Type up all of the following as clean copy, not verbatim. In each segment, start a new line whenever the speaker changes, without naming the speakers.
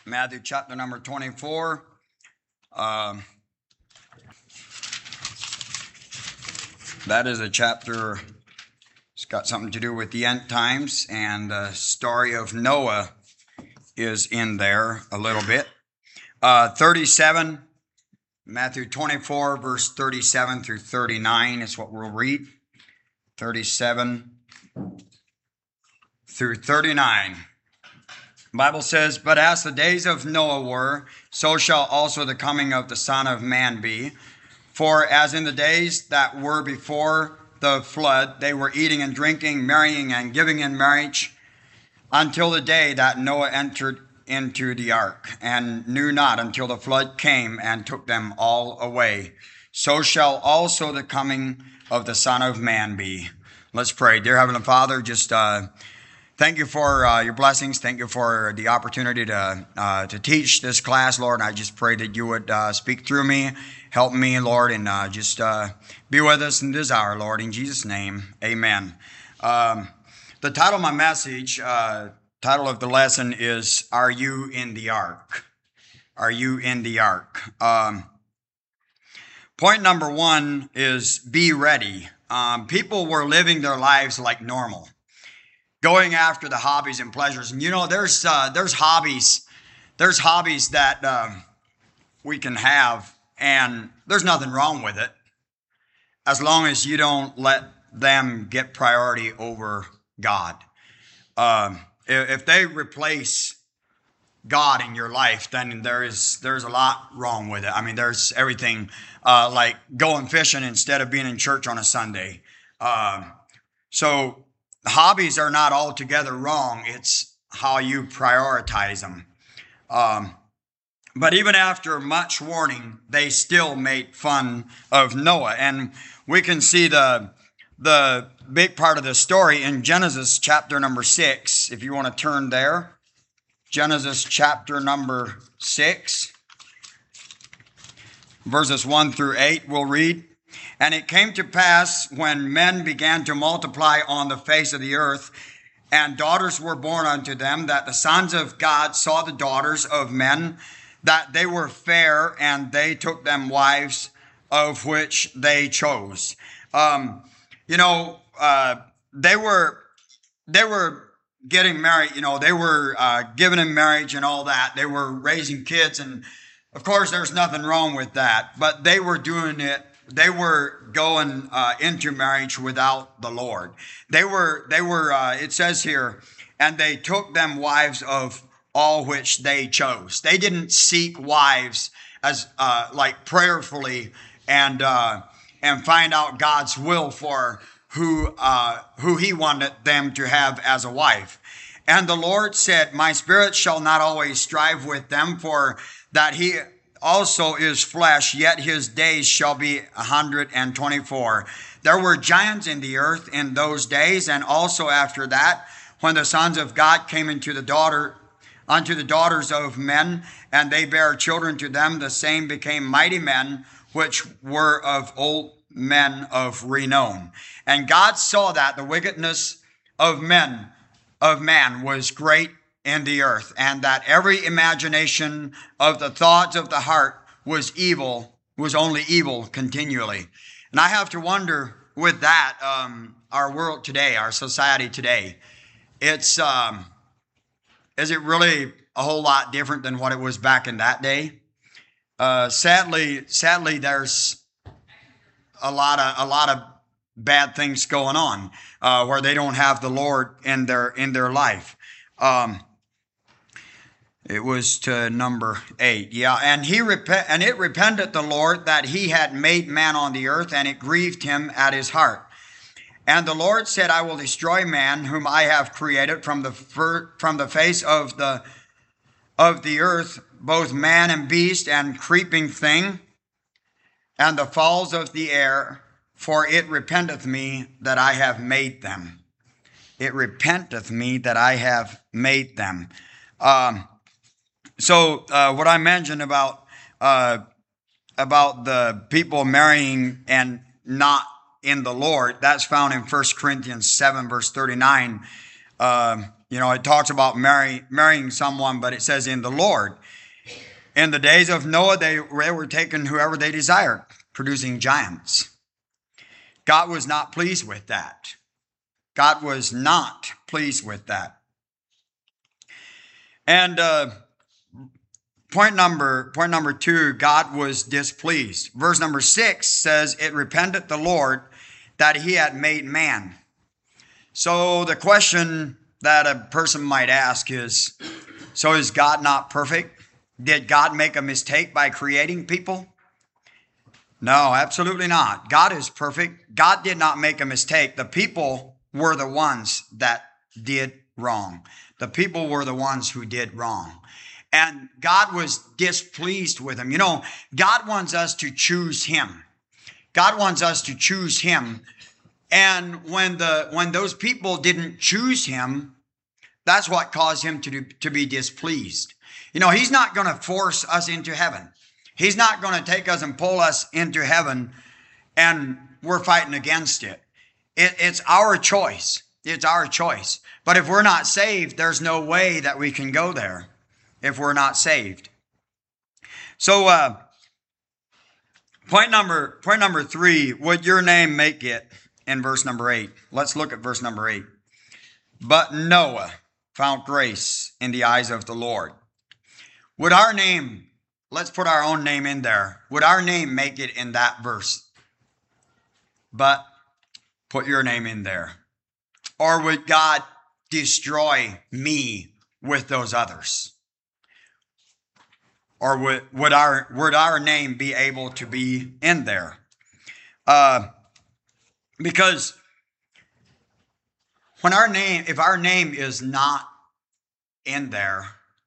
Matthew chapter number 24. That is a chapter, it's got something to do with the end times, and the story of Noah is in there a little bit. 37, Matthew 24, verse 37 through 39 is what we'll read. 37 through 39. The Bible says, "But as the days of Noah were, so shall also the coming of the Son of Man be. For as in the days that were before the flood, they were eating and drinking, marrying and giving in marriage, until the day that Noah entered into the ark, and knew not until the flood came and took them all away. So shall also the coming of the Son of Man be." Let's pray. Dear Heavenly Father, just thank you for your blessings. Thank you for the opportunity to teach this class, Lord. And I just pray that you would speak through me, help me, Lord, and just be with us in this hour, Lord. In Jesus' name, amen. The title of my message, title of the lesson is, "Are You in the Ark?" Are you in the ark? Point number one is be ready. People were living their lives like normal, going after the hobbies and pleasures. And you know, there's hobbies that we can have, and there's nothing wrong with it, as long as you don't let them get priority over God. If they replace God in your life, then there's a lot wrong with it. I mean, there's everything like going fishing instead of being in church on a Sunday. So hobbies are not altogether wrong. It's how you prioritize them. But even after much warning, they still made fun of Noah. And we can see the big part of the story in Genesis chapter number 6. If you want to turn there. Genesis chapter number 6. Verses 1 through 8 we'll read. "And it came to pass, when men began to multiply on the face of the earth, and daughters were born unto them, that the sons of God saw the daughters of men, that they were fair, and they took them wives, of which they chose." They were getting married. They were given in marriage and all that. They were raising kids, and of course, there's nothing wrong with that. But they were doing it. They were going into marriage without the Lord. They were. It says here, "And they took them wives of all which they chose." They didn't seek wives as like prayerfully and find out God's will for who He wanted them to have as a wife. "And the Lord said, My spirit shall not always strive with them, for that he also is flesh, yet his days shall be 124. There were giants in the earth in those days, and also after that, when the sons of God came unto the daughters of men, and they bare children to them, the same became mighty men, which were of old men of renown. And God saw that the wickedness of man was great in the earth, and that every imagination of the thoughts of the heart was only evil continually." And I have to wonder with that, our world today, our society today, is it really a whole lot different than what it was back in that day? Sadly, there's a lot of bad things going on where they don't have the Lord in their life. It was to number 8. Yeah. "And it repented the Lord that he had made man on the earth, and it grieved him at his heart. And the Lord said, I will destroy man, whom I have created from the face of the earth, both man and beast and creeping thing, and the fowls of the air, for it repenteth me that I have made them." It repenteth me that I have made them. So what I mentioned about the people marrying and not in the Lord, that's found in 1 Corinthians 7, verse 39. it talks about marrying someone, but it says in the Lord. In the days of Noah, they were taking whoever they desired, producing giants. God was not pleased with that. God was not pleased with that. And point number 2, God was displeased. Verse number 6 says, it repented the Lord that he had made man. So the question that a person might ask is, so is God not perfect? Did God make a mistake by creating people? No, absolutely not. God is perfect. God did not make a mistake. The people were the ones that did wrong. The people were the ones who did wrong. And God was displeased with them. God wants us to choose him. God wants us to choose him. And when those people didn't choose him, that's what caused him to be displeased. He's not going to force us into heaven. He's not going to take us and pull us into heaven and we're fighting against it. It's our choice. It's our choice. But if we're not saved, there's no way that we can go there if we're not saved. So point number 3, would your name make it, in verse number 8. Let's look at verse number 8. But Noah found grace in the eyes of the Lord. Would our name, let's put our own name in there. Would our name make it in that verse? But put your name in there. Or would God destroy me with those others? Or would our name be able to be in there? Because if our name is not in there,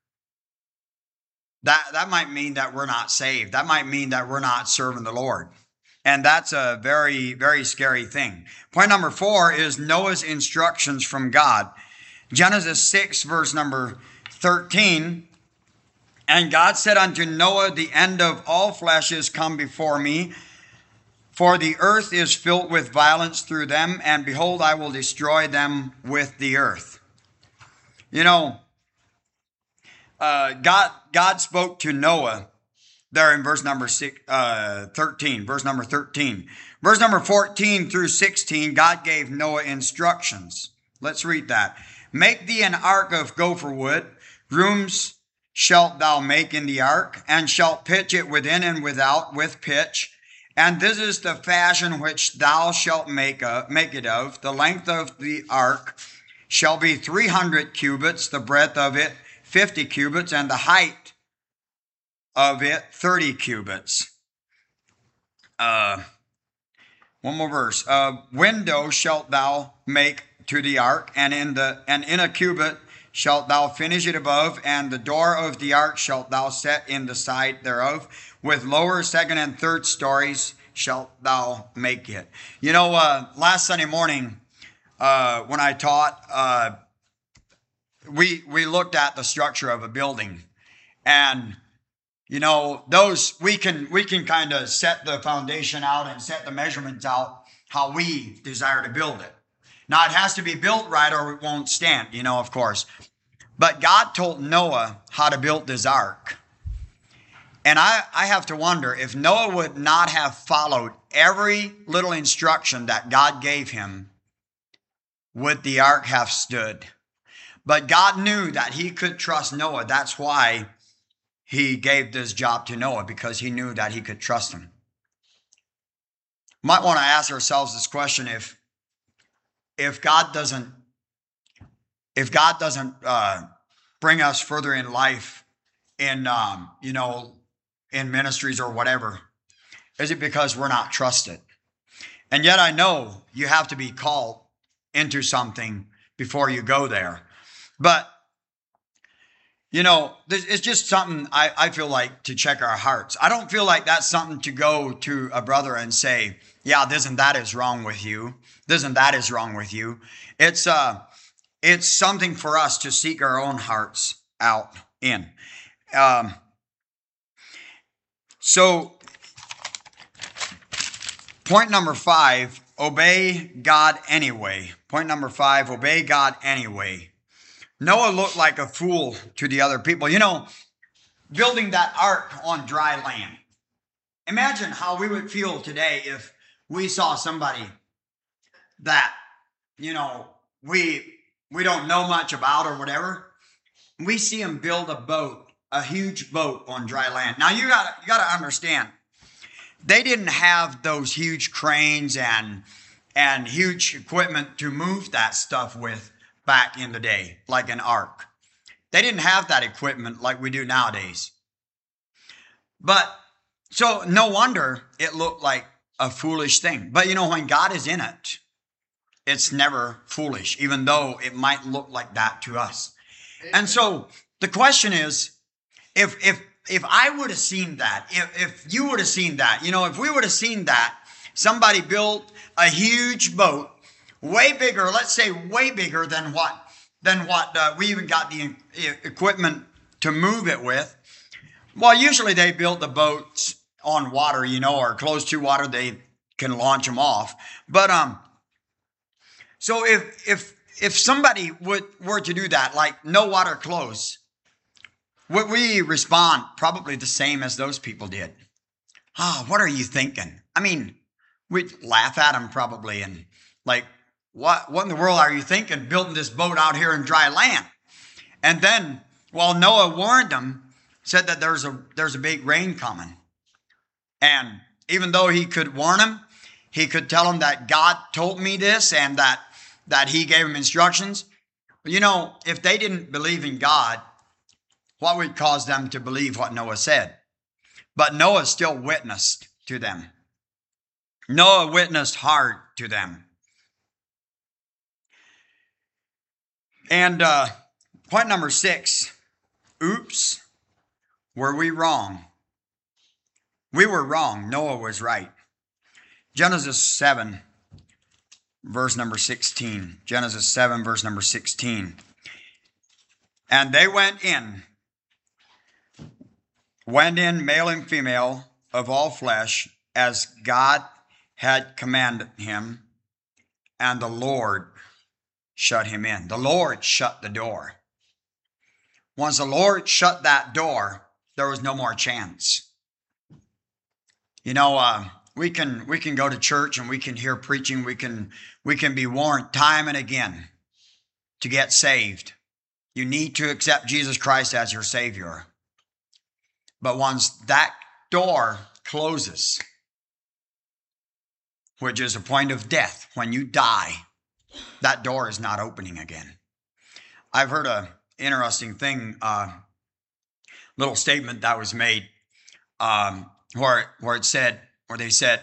that might mean that we're not saved. That might mean that we're not serving the Lord. And that's a very, very scary thing. Point number 4 is Noah's instructions from God. Genesis 6, verse number 13. And God said unto Noah, the end of all flesh is come before me, for the earth is filled with violence through them, and behold, I will destroy them with the earth. God spoke to Noah there in verse number 13. Verse number 13. Verse number 14 through 16, God gave Noah instructions. Let's read that. Make thee an ark of gopher wood. Rooms shalt thou make in the ark, and shalt pitch it within and without with pitch. And this is the fashion which thou shalt make it of. The length of the ark shall be 300 cubits, the breadth of it 50 cubits, and the height of it 30 cubits. One more verse. A window shalt thou make to the ark, and in a cubit shalt thou finish it above, and the door of the ark shalt thou set in the side thereof. With lower, second, and third stories shalt thou make it. Last Sunday morning when I taught, we looked at the structure of a building, and those we can kind of set the foundation out and set the measurements out how we desire to build it. Now it has to be built right or it won't stand, of course. But God told Noah how to build this ark. And I have to wonder if Noah would not have followed every little instruction that God gave him, would the ark have stood? But God knew that he could trust Noah. That's why he gave this job to Noah, because he knew that he could trust him. Might want to ask ourselves this question: if God doesn't bring us further in life, in ministries or whatever, is it because we're not trusted? And yet I know you have to be called into something before you go there. But, it's just something I feel like to check our hearts. I don't feel like that's something to go to a brother and say, yeah, this and that is wrong with you. This and that is wrong with you. It's something for us to seek our own hearts out in. So, point number 5, obey God anyway. Point number 5, obey God anyway. Noah looked like a fool to the other people. Building that ark on dry land. Imagine how we would feel today if we saw somebody that, you know, we don't know much about or whatever. We see them build a boat, a huge boat on dry land. Now you gotta understand, they didn't have those huge cranes and huge equipment to move that stuff with back in the day, like an ark. They didn't have that equipment like we do nowadays. But so no wonder it looked like a foolish thing. But when God is in it, it's never foolish, even though it might look like that to us. And so the question is, if I would have seen that, if you would have seen that, if we would have seen that, somebody built a huge boat, way bigger, let's say way bigger than what we even got the equipment to move it with. Well, usually they build the boats on water, or close to water. They can launch them off. But so if somebody were to do that, like no water close, would we respond probably the same as those people did? What are you thinking? I mean, we'd laugh at them probably and like, what in the world are you thinking building this boat out here in dry land? And then, Noah warned them, said that there's a big rain coming. And even though he could warn them, he could tell them that God told me this and that he gave them instructions. If they didn't believe in God, what would cause them to believe what Noah said? But Noah still witnessed to them. Noah witnessed hard to them. And point number 6, oops, were we wrong? We were wrong. Noah was right. Genesis 7, verse number 16. Genesis 7, verse number 16. And they went in, male and female, of all flesh, as God had commanded him, and the Lord shut him in. The Lord shut the door. Once the Lord shut that door, there was no more chance. We can go to church and we can hear preaching. We can be warned time and again to get saved. You need to accept Jesus Christ as your Savior. But once that door closes, which is a point of death, when you die, that door is not opening again. I've heard an interesting thing, little statement that was made, where they said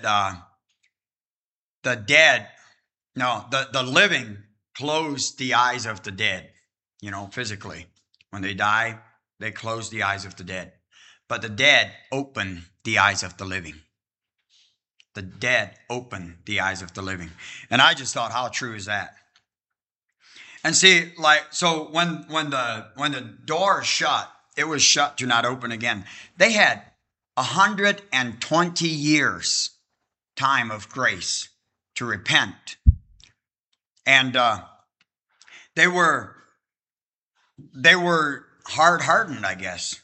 the living close the eyes of the dead, physically. When they die, they close the eyes of the dead. But the dead open the eyes of the living. The dead open the eyes of the living. And I just thought, how true is that? And see, so when the door shut, it was shut to not open again. They had 120 years time of grace to repent. And they were hard-hardened, I guess.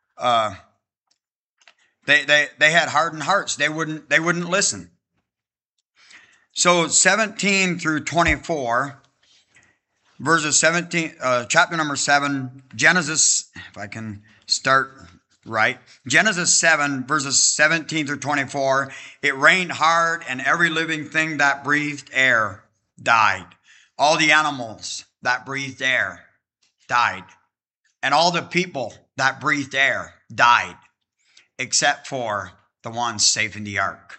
They had hardened hearts. They wouldn't listen. So 17 through 24, verses 17, chapter number 7, Genesis, if I can start right. Genesis 7, verses 17 through 24. It rained hard, and every living thing that breathed air died. All the animals that breathed air died. And all the people that breathed air died, except for the ones safe in the ark.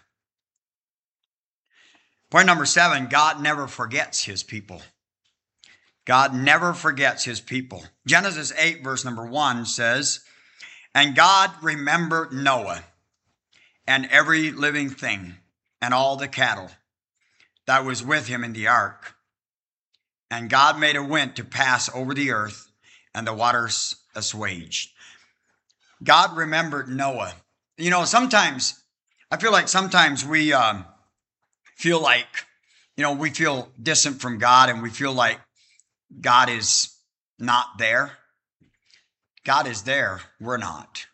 Point number 7, God never forgets his people. God never forgets his people. Genesis 8, verse number 1 says, and God remembered Noah and every living thing and all the cattle that was with him in the ark. And God made a wind to pass over the earth, and the waters assuaged. God remembered Noah. Sometimes, I feel like sometimes we feel like, we feel distant from God, and we feel like God is not there. God is there. We're not.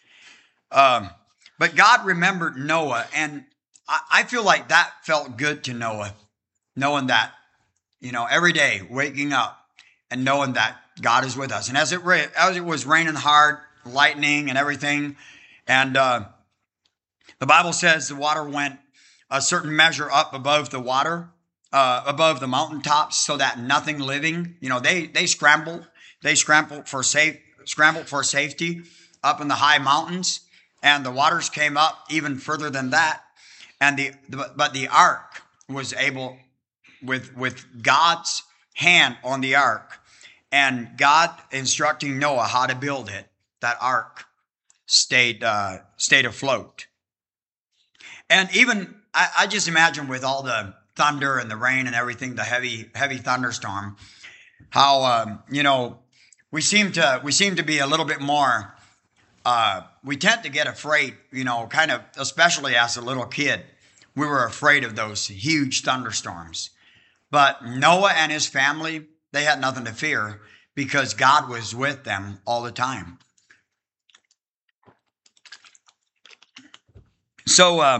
But God remembered Noah, and I feel like that felt good to Noah, knowing that, every day waking up and knowing that God is with us. And as it was raining hard, lightning and everything, and the Bible says the water went a certain measure up above the water, above the mountaintops, so that nothing living, they scrambled for safety up in the high mountains, and the waters came up even further than that, and but the ark was able, with God's hand on the ark, and God instructing Noah how to build it, that ark stayed afloat. And even I just imagine, with all the thunder and the rain and everything, the heavy thunderstorm, how we seem to be a little bit more. We tend to get afraid, kind of, especially as a little kid. We were afraid of those huge thunderstorms. But Noah and his family, they had nothing to fear because God was with them all the time. So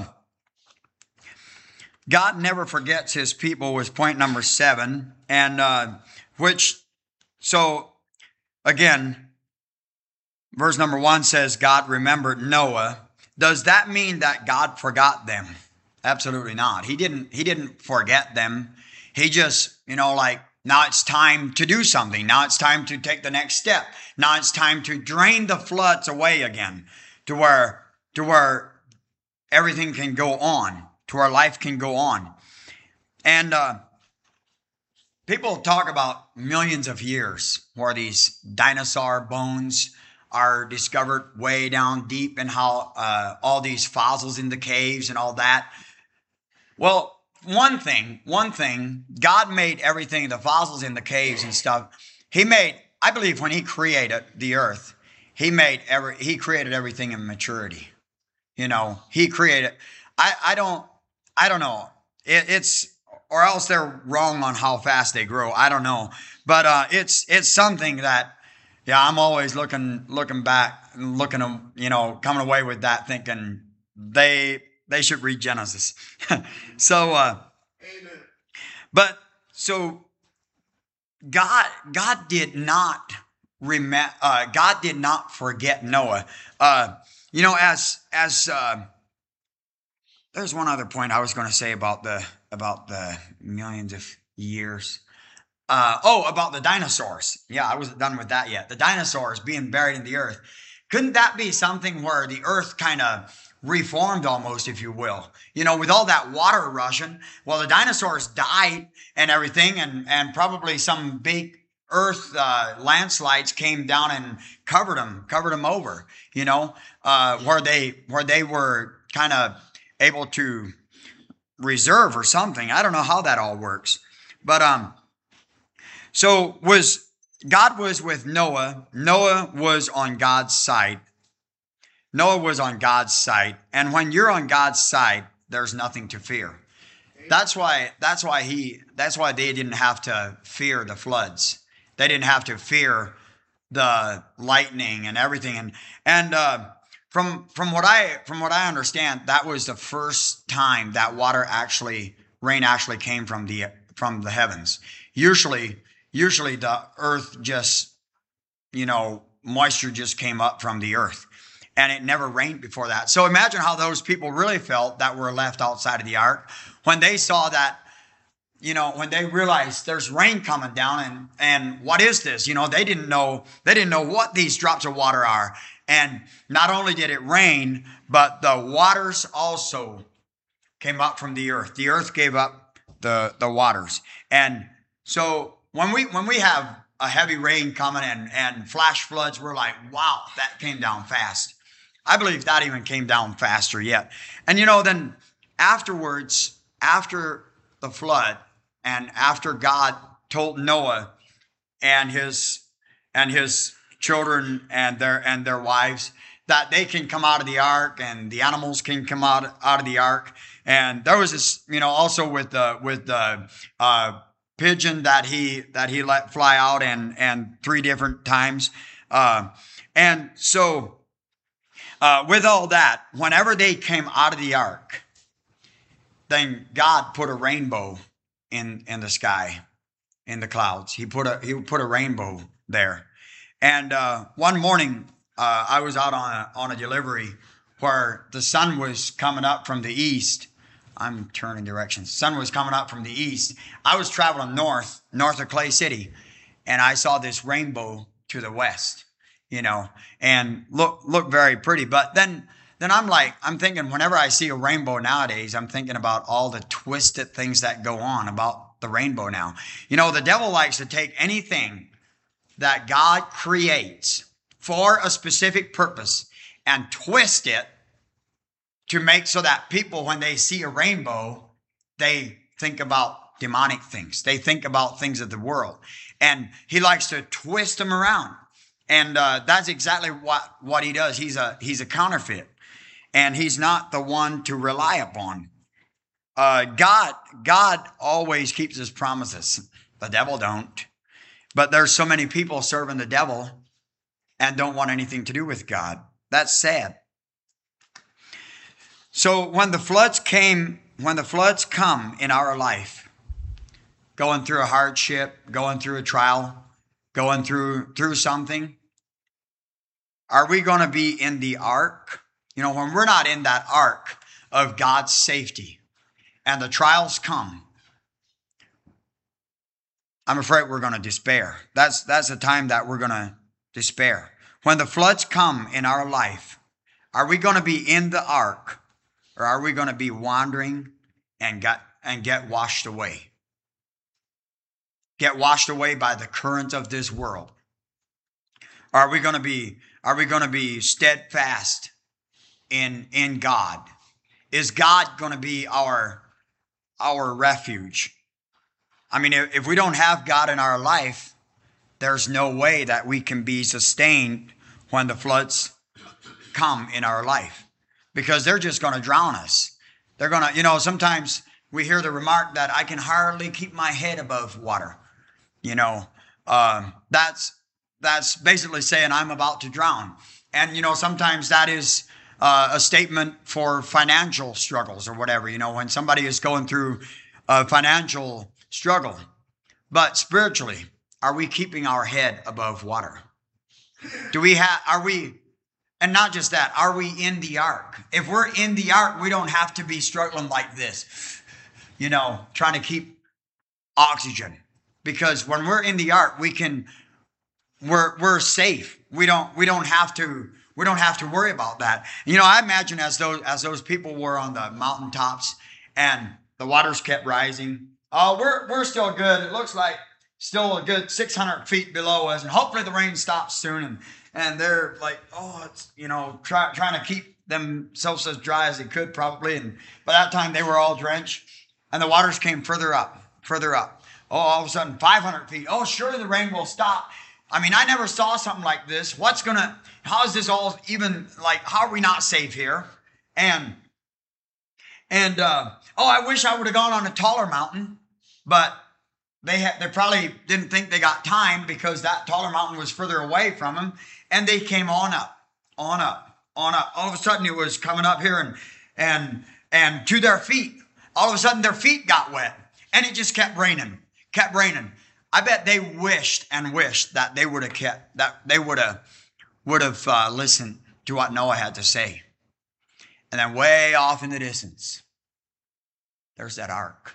God never forgets his people was point number 7. And so again, verse number 1 says God remembered Noah. Does that mean that God forgot them? Absolutely not. He didn't forget them. He just, now it's time to do something. Now it's time to take the next step. Now it's time to drain the floods away again, to where everything can go on, to where life can go on. And people talk about millions of years where these dinosaur bones are discovered way down deep, and how all these fossils in the caves and all that. Well, one thing, God made everything, the fossils in the caves and stuff. I believe when he created the earth, he created everything in maturity. He created, I don't know. Or else they're wrong on how fast they grow. I don't know. But it's something that, I'm always looking back and coming away with that thinking they should read Genesis. So, but so God did not God did not forget Noah. As there's one other point I was going to say about the millions of years. About the dinosaurs. Yeah, I wasn't done with that yet. The dinosaurs being buried in the earth. Couldn't that be something where the earth kind of reformed almost, if you will? With all that water rushing, well, the dinosaurs died and everything, and probably some big earth landslides came down and covered them over, where they were kind of able to reserve or something. I don't know how that all works. But so God was with Noah. Noah was on God's side. Noah was on God's side. And when you're on God's side, there's nothing to fear. That's why they didn't have to fear the floods. They didn't have to fear the lightning and everything. And from what I understand, that was the first time that rain actually came from the heavens. Usually the earth just, moisture just came up from the earth, and it never rained before that. So imagine how those people really felt that were left outside of the ark when they saw that, when they realized there's rain coming down, and what is this? They didn't know what these drops of water are. And not only did it rain, but the waters also came up from the earth. The earth gave up the waters. And so when we have a heavy rain coming and flash floods, we're like, wow, that came down fast. I believe that even came down faster yet. And then afterwards, after the flood, and after God told Noah and his children and their wives that they can come out of the ark, and the animals can come out of the ark. And there was this, also with the pigeon that he let fly out and 3 different times. And so with all that, whenever they came out of the ark, then God put a rainbow in the sky, in the clouds. He put a rainbow there. And one morning, I was out on a delivery where the sun was coming up from the east. I'm turning directions. The sun was coming up from the east. I was traveling north of Clay City, and I saw this rainbow to the west, and look very pretty. But then I'm thinking, whenever I see a rainbow nowadays, I'm thinking about all the twisted things that go on about the rainbow now. The devil likes to take anything that God creates for a specific purpose and twist it to make so that people, when they see a rainbow, they think about demonic things. They think about things of the world. And he likes to twist them around. And that's exactly what he does. He's a counterfeit. And he's not the one to rely upon. God always keeps his promises. The devil don't. But there's so many people serving the devil and don't want anything to do with God. That's sad. So when the floods come in our life, going through a hardship, going through a trial, going through something, are we going to be in the ark? When we're not in that ark of God's safety and the trials come, I'm afraid we're going to despair. That's the time that we're going to despair. When the floods come in our life, are we going to be in the ark, or are we going to be wandering and get washed away? Get washed away by the currents of this world? Are we going to be steadfast in God? Is God going to be our refuge? I mean, if we don't have God in our life, there's no way that we can be sustained when the floods come in our life, because they're just going to drown us. They're going to, sometimes we hear the remark that I can hardly keep my head above water. That's basically saying I'm about to drown. And, sometimes that is a statement for financial struggles or whatever, when somebody is going through a financial struggle. But spiritually, are we keeping our head above water? And not just that, are we in the ark? If we're in the ark, we don't have to be struggling like this, trying to keep oxygen. Because when we're in the ark, we're safe. We don't have to worry about that. I imagine as those people were on the mountaintops and the waters kept rising. Oh, we're still good. It looks like still a good 600 feet below us, and hopefully the rain stops soon. And they're like, it's trying to keep themselves as dry as they could probably. And by that time they were all drenched, and the waters came further up. Oh, all of a sudden 500 feet. Oh, surely the rain will stop. I mean, I never saw something like this. How is this all even, how are we not safe here? And I wish I would have gone on a taller mountain, but they probably didn't think they got time, because that taller mountain was further away from them, and they came on up. All of a sudden it was coming up here and to their feet. All of a sudden their feet got wet, and it just kept raining. I bet they wished that they would have listened to what Noah had to say. And then way off in the distance, there's that ark.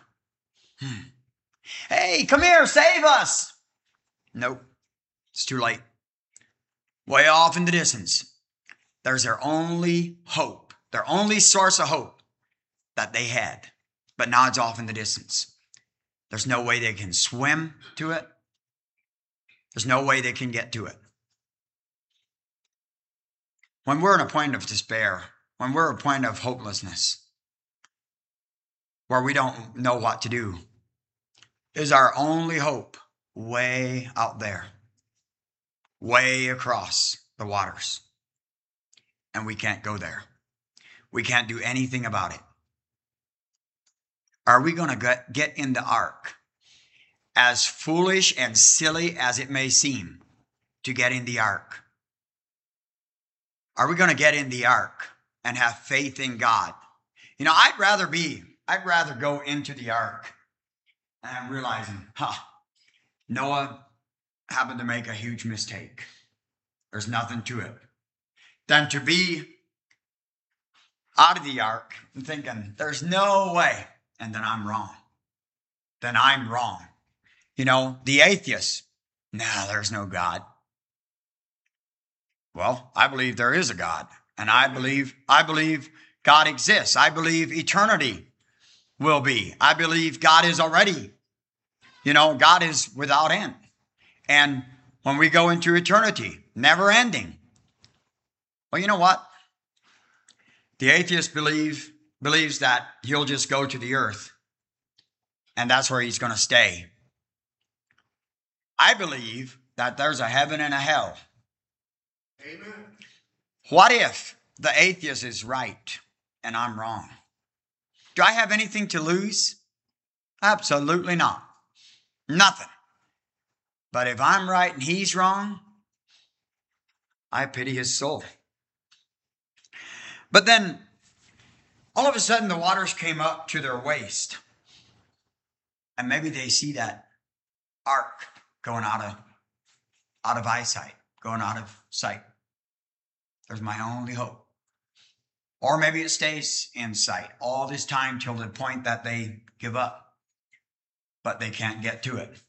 Hey, come here, save us. Nope, it's too late. Way off in the distance, there's their only hope, their only source of hope that they had. But now it's off in the distance. There's no way they can swim to it. There's no way they can get to it. When we're in a point of despair, when we're at a point of hopelessness, where we don't know what to do, is our only hope way out there, way across the waters. And we can't go there. We can't do anything about it. Are we going to get in the ark as foolish and silly as it may seem, to get in the ark? Are we going to get in the ark and have faith in God? You know, I'd rather go into the ark and I'm realizing, Noah happened to make a huge mistake. There's nothing to it. Than to be out of the ark and thinking, there's no way. And then I'm wrong. Then I'm wrong. You know, the atheist, no, there's no God. Well, I believe there is a God. And I believe God exists. I believe eternity will be. I believe God is already. You know, God is without end. And when we go into eternity, never ending. Well, you know what? The atheist believes that he'll just go to the earth and that's where he's going to stay. I believe that there's a heaven and a hell.
Amen.
What if the atheist is right and I'm wrong? Do I have anything to lose? Absolutely not. Nothing. But if I'm right and he's wrong, I pity his soul. But then, all of a sudden, the waters came up to their waist. And maybe they see that ark going out of eyesight, going out of sight. There's my only hope. Or maybe it stays in sight all this time till the point that they give up. But they can't get to it.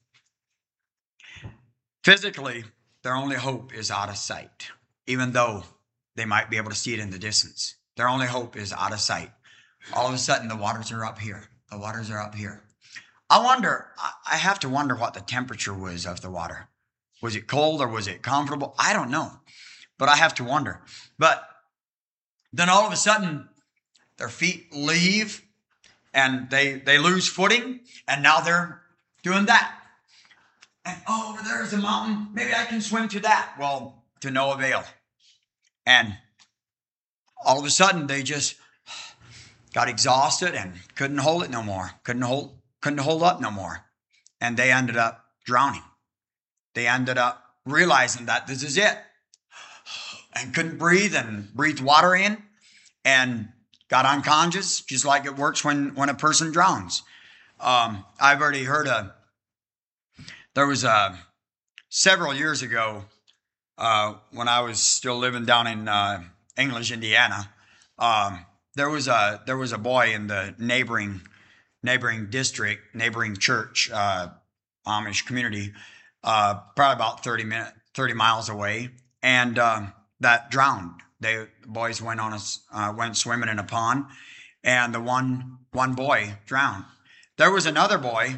Physically, their only hope is out of sight, even though they might be able to see it in the distance. Their only hope is out of sight. All of a sudden, the waters are up here. The waters are up here. I have to wonder what the temperature was of the water. Was it cold or was it comfortable? I don't know. But I have to wonder. But then all of a sudden, their feet leave and they lose footing. And now they're doing that. And over there's a mountain. Maybe I can swim to that. Well, to no avail. And all of a sudden, they just got exhausted and couldn't hold it no more. Couldn't hold up no more. And they ended up drowning. They ended up realizing that this is it. And couldn't breathe and breathed water in and got unconscious, just like it works when a person drowns. I've already heard there was several years ago when I was still living down in English, Indiana. There was a boy in the neighboring district, neighboring church, Amish community, probably about 30 miles away, and that drowned. The boys went swimming in a pond, and the one boy drowned. There was another boy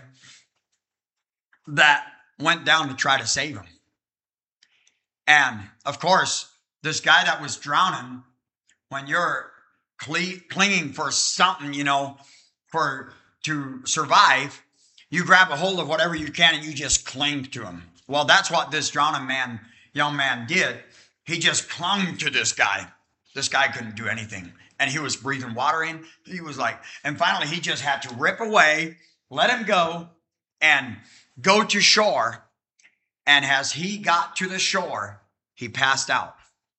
that went down to try to save him. And of course, this guy that was drowning, when you're clinging for something, to survive, you grab a hold of whatever you can and you just cling to him. Well, that's what this drowning young man did. He just clung to this guy. This guy couldn't do anything. And he was breathing water in. And finally he just had to rip away, let him go, and go to shore. And as he got to the shore, he passed out.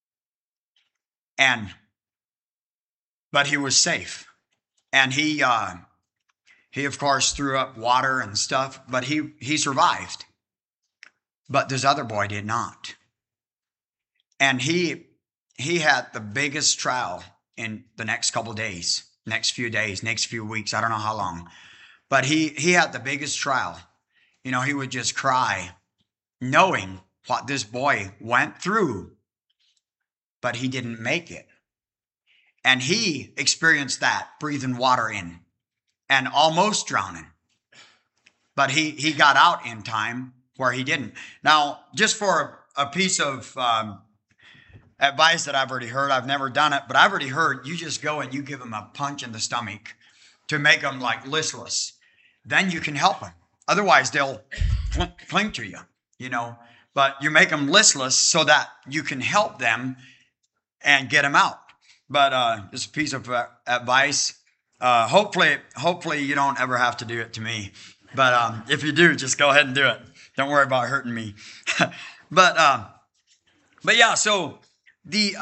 But he was safe. And he of course threw up water and stuff, but he survived. But this other boy did not. And he had the biggest trial in the next couple of days, next few weeks, I don't know how long. But he had the biggest trial. He would just cry, knowing what this boy went through, but he didn't make it. And he experienced that, breathing water in and almost drowning. But he got out in time where he didn't. Now, just for a piece of advice that I've already heard, I've never done it, but I've already heard you just go and you give them a punch in the stomach to make them like listless. Then you can help them. Otherwise, they'll cling to you, But you make them listless so that you can help them and get them out. But just a piece of advice. Hopefully you don't ever have to do it to me. But if you do, just go ahead and do it. Don't worry about hurting me. but yeah, so the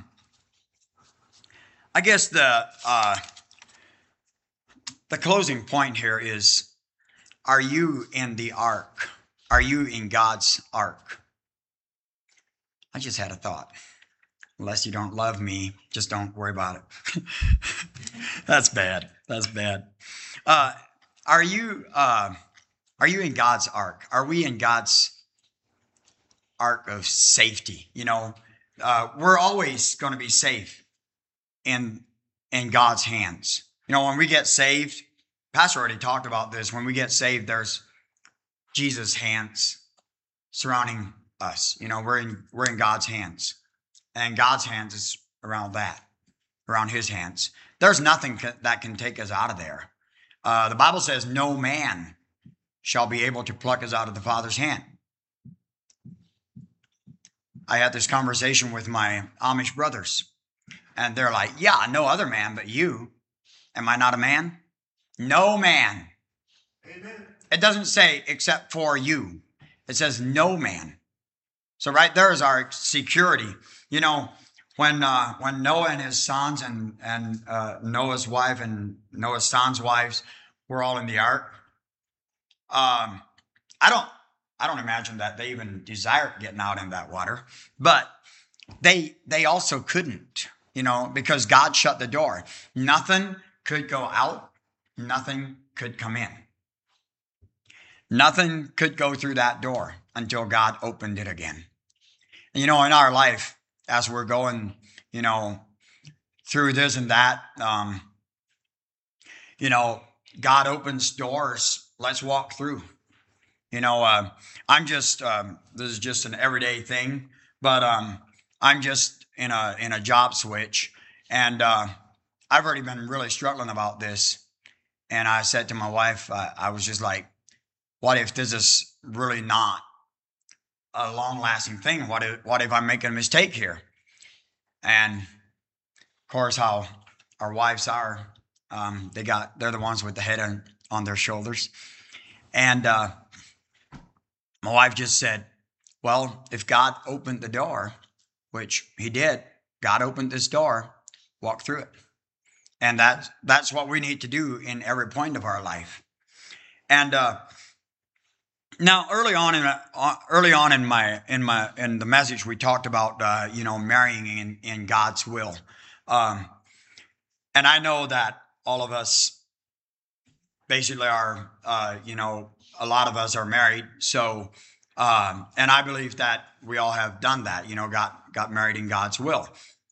I guess the closing point here is, are you in the ark? Are you in God's ark? I just had a thought. Unless you don't love me, just don't worry about it. That's bad. That's bad. Are you in God's ark? Are we in God's ark of safety? You know, we're always going to be safe in God's hands. You know, when we get saved, Pastor already talked about this. When we get saved, there's Jesus' hands surrounding us. You know, we're in God's hands, and God's hands is around His hands. There's nothing that can take us out of there. The Bible says no man shall be able to pluck us out of the Father's hand. I had this conversation with my Amish brothers, and they're like, yeah, no other man but you. Am I not a man? No man.
Amen.
It doesn't say except for you. It says no man. So right there is our security. You know, when Noah and his sons and Noah's wife and Noah's sons' wives were all in the ark, I don't imagine that they even desired getting out in that water, but they also couldn't, you know, because God shut the door. Nothing could go out. Nothing could come in. Nothing could go through that door until God opened it again. And, you know, in our life, as we're going, you know, through this and that, you know, God opens doors. Let's walk through. You know, I'm just, this is just an everyday thing, but I'm just in a job switch, and I've already been really struggling about this. And I said to my wife, I was just like, what if this is really not a long-lasting thing? What if I'm making a mistake here? And of course, how our wives are, they're the ones with the head on their shoulders. And my wife just said, well, if God opened the door, which He did, God opened this door, walk through it. And that's what we need to do in every point of our life. And now, early on in the message, we talked about you know, marrying in God's will, and I know that all of us basically are, you know, a lot of us are married. So, and I believe that we all have done that. You know, got married in God's will.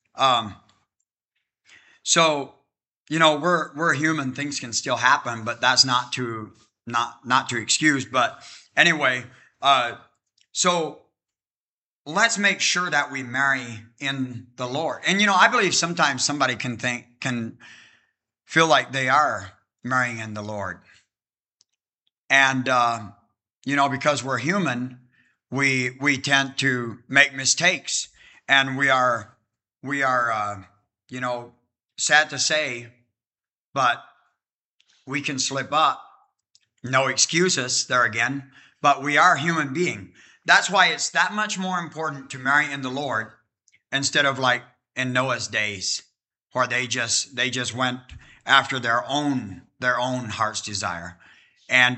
So, you know, we're human. Things can still happen, but that's not to excuse. But anyway, so let's make sure that we marry in the Lord. And, you know, I believe sometimes somebody can feel like they are marrying in the Lord. And, you know, because we're human, we tend to make mistakes, and we are, you know, sad to say, but we can slip up. No excuses there again, but we are human being. That's why it's that much more important to marry in the Lord instead of like in Noah's days, where they just went after their own heart's desire. And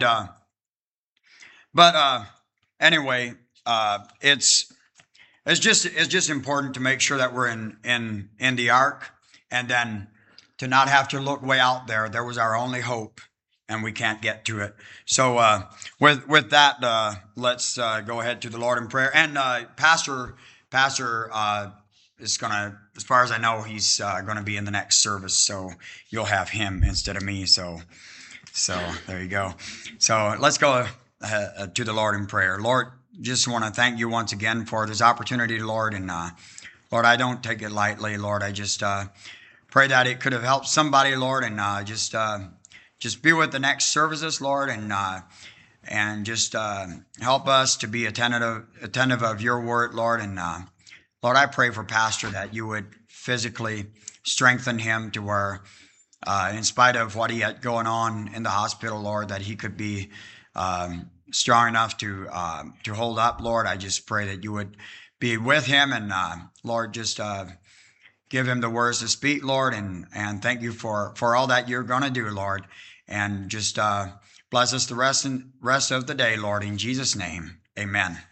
anyway, it's just important to make sure that we're in the ark, and then to not have to look way out there. There was our only hope, and we can't get to it. So with that, let's go ahead to the Lord in prayer. And Pastor is gonna, as far as I know, he's gonna be in the next service. So you'll have him instead of me. So there you go. So let's go to the Lord in prayer. Lord, just want to thank you once again for this opportunity, Lord. And Lord, I don't take it lightly, Lord. I just pray that it could have helped somebody, Lord, and just be with the next services, Lord, and just help us to be attentive of your word, Lord. And Lord, I pray for Pastor that you would physically strengthen him to where, in spite of what he had going on in the hospital, Lord, that he could be strong enough to hold up. Lord, I just pray that you would be with him, and Lord, just give him the words to speak, Lord, and thank you for all that you're going to do, Lord, and just bless us the rest of the day, Lord, in Jesus' name, amen.